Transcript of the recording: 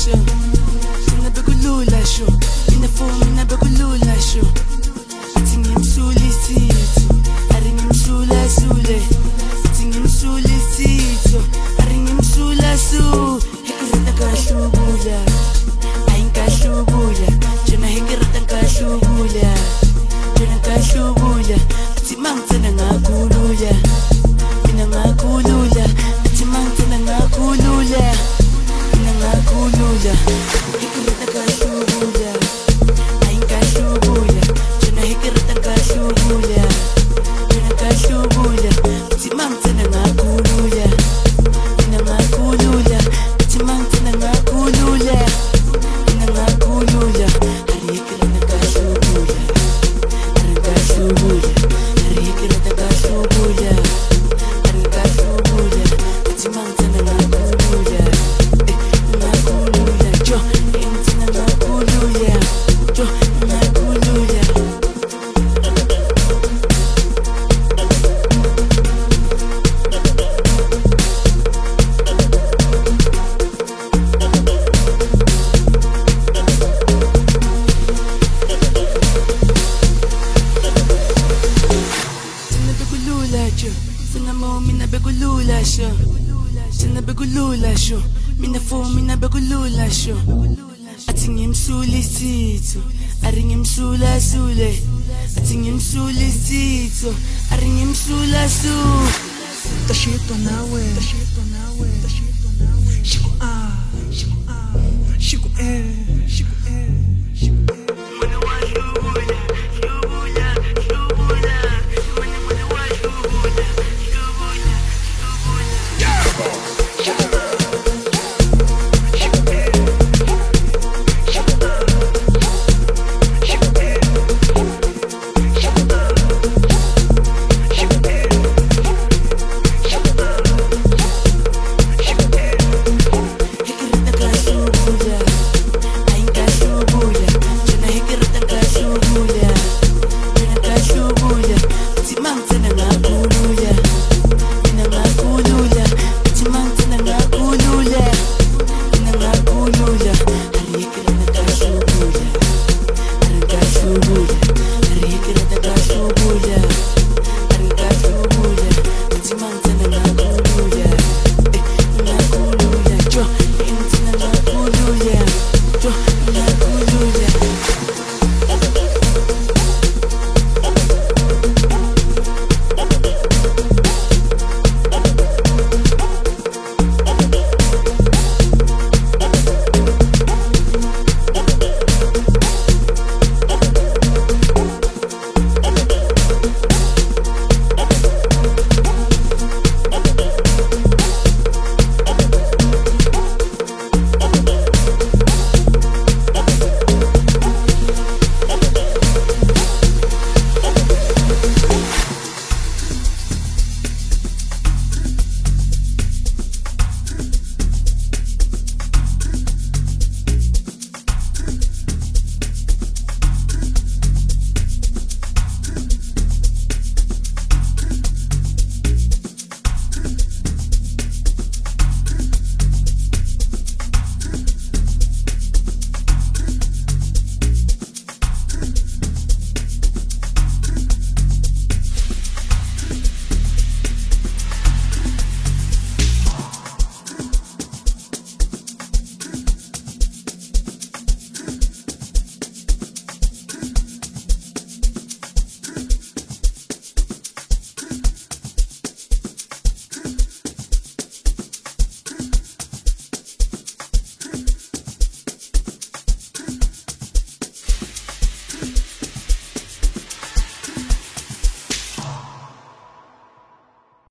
sho. Mina bekulula sho. Mina for mina bekulula sho. Athi ngimsule isitho, ari ngimsula sule. Athi ngimsule isitho, ari ngimsula su. Hekirata kahlubula, ayinkahlubula. Jona hekirata kahlubula, jona kahlubula. Athi mangitsena ngakhulula, mina ngakhulula. Athi mangitsena ngakhulula, mina ngakhulula. Hekirata kahlubula, ayinkahlubula. Jona hekirata kahlubula, jona kahlubula. Athi mangitsena ngakhulula, mina ngakhulula. Athi mangitsena ngakhulula, mina ngakhulula. Ari hekirata kahlubula, ari kahlubula. Ari hekirata kahlubula, ari kahlubula. Athi mangitsena ngakhulula, ngakhulula. Jo ngitsena ngakhulula, jo ngakhulula. Mina bekulula sho, funa mo mina bekulula sho. Mina bekulula sho, mina for mina bekulula sho. Athi ngimsule isitho, ari ngimsula sule. Athi ngimsule isitho, ari ngimsula su. Tashito nawe, shiku ah, shiku ah, shiku eh, shiku eh, shiku eh.